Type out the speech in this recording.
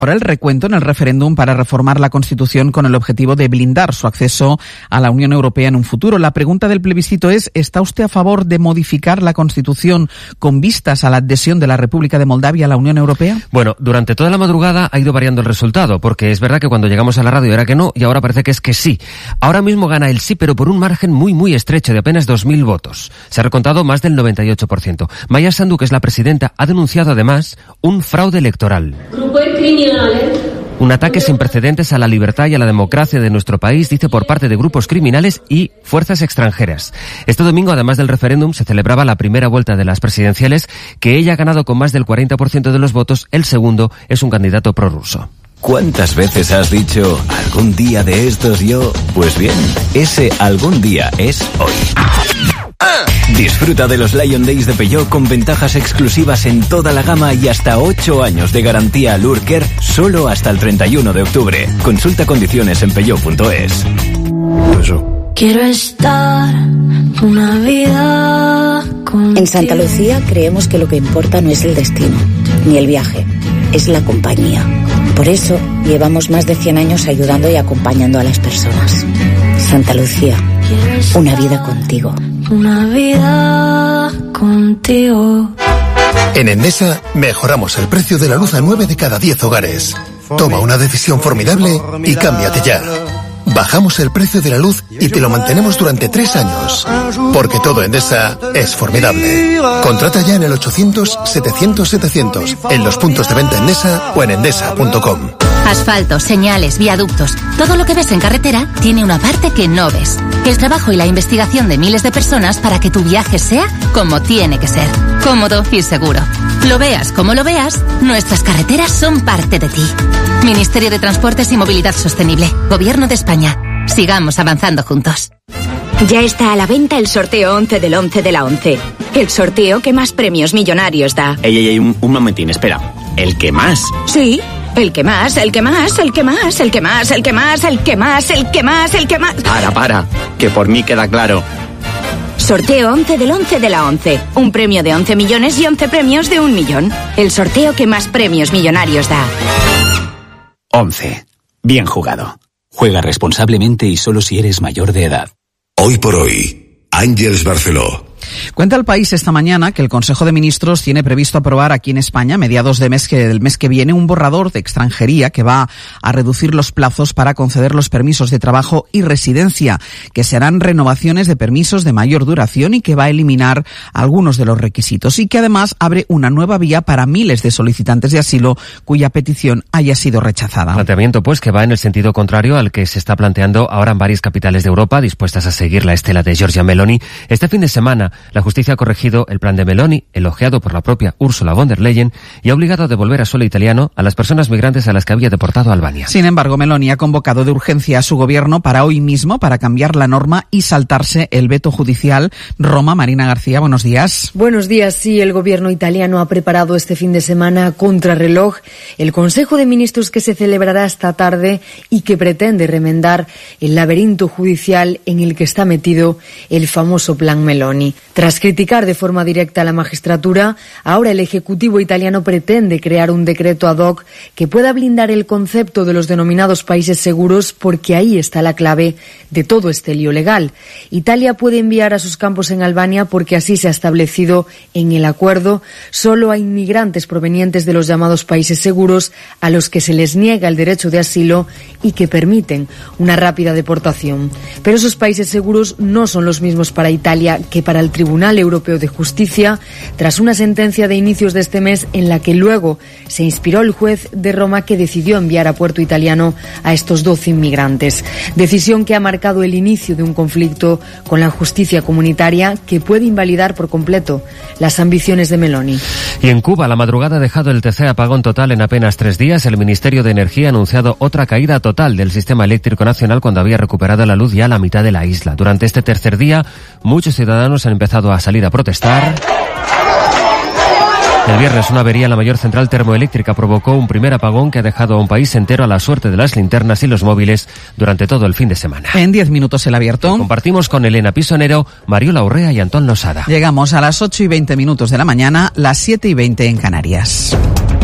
Ahora el recuento en el referéndum para reformar la Constitución con el objetivo de blindar su acceso a la Unión Europea en un futuro. La pregunta del plebiscito es: ¿está usted a favor de modificar la Constitución con vistas a la adhesión de la República de Moldavia a la Unión Europea? Bueno, durante toda la madrugada ha ido variando el resultado, porque es verdad que cuando llegamos a la radio era que no, y ahora parece que es que sí. Ahora mismo gana el sí, pero por un margen muy estrecho de apenas 2.000 votos. Se ha recontado más del 98%. Maya Sandu, que es la presidenta, ha denunciado además un fraude electoral. Un ataque sin precedentes a la libertad y a la democracia de nuestro país, dice, por parte de grupos criminales y fuerzas extranjeras. Este domingo, además del referéndum, se celebraba la primera vuelta de las presidenciales, que ella ha ganado con más del 40% de los votos. El segundo es un candidato prorruso. ¿Cuántas veces has dicho algún día de estos yo? Pues bien, ese algún día es hoy. Disfruta de los Lion Days de Peugeot con ventajas exclusivas en toda la gama y hasta 8 años de garantía Lurker solo hasta el 31 de octubre. Consulta condiciones en peugeot.es. Quiero estar una vida contigo. En Santa Lucía creemos que lo que importa no es el destino, ni el viaje, es la compañía. Por eso llevamos más de 100 años ayudando y acompañando a las personas. Santa Lucía, una vida contigo. Una vida contigo. En Endesa mejoramos el precio de la luz a 9 de cada 10 hogares. Toma una decisión formidable y cámbiate ya. Bajamos el precio de la luz y te lo mantenemos durante 3 años. Porque todo Endesa es formidable. Contrata ya en el 800-700-700, en los puntos de venta Endesa o en endesa.com. Asfalto, señales, viaductos. Todo lo que ves en carretera tiene una parte que no ves. El trabajo y la investigación de miles de personas para que tu viaje sea como tiene que ser. Cómodo y seguro. Lo veas como lo veas, nuestras carreteras son parte de ti. Ministerio de Transportes y Movilidad Sostenible. Gobierno de España. Sigamos avanzando juntos. Ya está a la venta el sorteo 11 del 11 de la 11. El sorteo que más premios millonarios da. Ey, un momentín, espera. ¿El que más? Sí. El que más, el que más, el que más, el que más, el que más, el que más, el que más, el que más. Para, que por mí queda claro. Sorteo 11 del 11 de la 11. Un premio de 11 millones y 11 premios de 1 millón. El sorteo que más premios millonarios da. 11. Bien jugado. Juega responsablemente y solo si eres mayor de edad. Hoy por hoy, Àngels Barceló. Cuenta El País esta mañana que el Consejo de Ministros tiene previsto aprobar aquí en España, a mediados del mes que viene, un borrador de extranjería que va a reducir los plazos para conceder los permisos de trabajo y residencia, que serán renovaciones de permisos de mayor duración y que va a eliminar algunos de los requisitos, y que además abre una nueva vía para miles de solicitantes de asilo cuya petición haya sido rechazada. Planteamiento, pues, que va en el sentido contrario al que se está planteando ahora en varias capitales de Europa, dispuestas a seguir la estela de Giorgia Meloni. Este fin de semana, la justicia ha corregido el plan de Meloni, elogiado por la propia Ursula von der Leyen, y ha obligado a devolver a suelo italiano a las personas migrantes a las que había deportado a Albania. Sin embargo, Meloni ha convocado de urgencia a su gobierno para hoy mismo para cambiar la norma y saltarse el veto judicial. Roma, Marina García, buenos días. Buenos días. Sí, el gobierno italiano ha preparado este fin de semana a contrarreloj el Consejo de Ministros que se celebrará esta tarde y que pretende remendar el laberinto judicial en el que está metido el famoso plan Meloni. Tras criticar de forma directa a la magistratura, ahora el Ejecutivo italiano pretende crear un decreto ad hoc que pueda blindar el concepto de los denominados países seguros, porque ahí está la clave de todo este lío legal. Italia puede enviar a sus campos en Albania porque así se ha establecido en el acuerdo solo a inmigrantes provenientes de los llamados países seguros a los que se les niega el derecho de asilo y que permiten una rápida deportación. Pero esos países seguros no son los mismos para Italia que para el Tribunal Europeo de Justicia, tras una sentencia de inicios de este mes en la que luego se inspiró el juez de Roma que decidió enviar a puerto italiano a estos 12 inmigrantes. Decisión que ha marcado el inicio de un conflicto con la justicia comunitaria que puede invalidar por completo las ambiciones de Meloni. Y en Cuba, la madrugada ha dejado el tercer apagón total en apenas 3 días. El Ministerio de Energía ha anunciado otra caída total del sistema eléctrico nacional cuando había recuperado la luz ya a la mitad de la isla. Durante este tercer día, muchos ciudadanos han empezado a salir a protestar. El viernes, una avería en la mayor central termoeléctrica provocó un primer apagón que ha dejado a un país entero a la suerte de las linternas y los móviles durante todo el fin de semana. En 10 minutos el abierto. Compartimos con Elena Pisonero, Mariola Urrea y Antón Losada. Llegamos a las 8:20 de la mañana, las 7:20 en Canarias.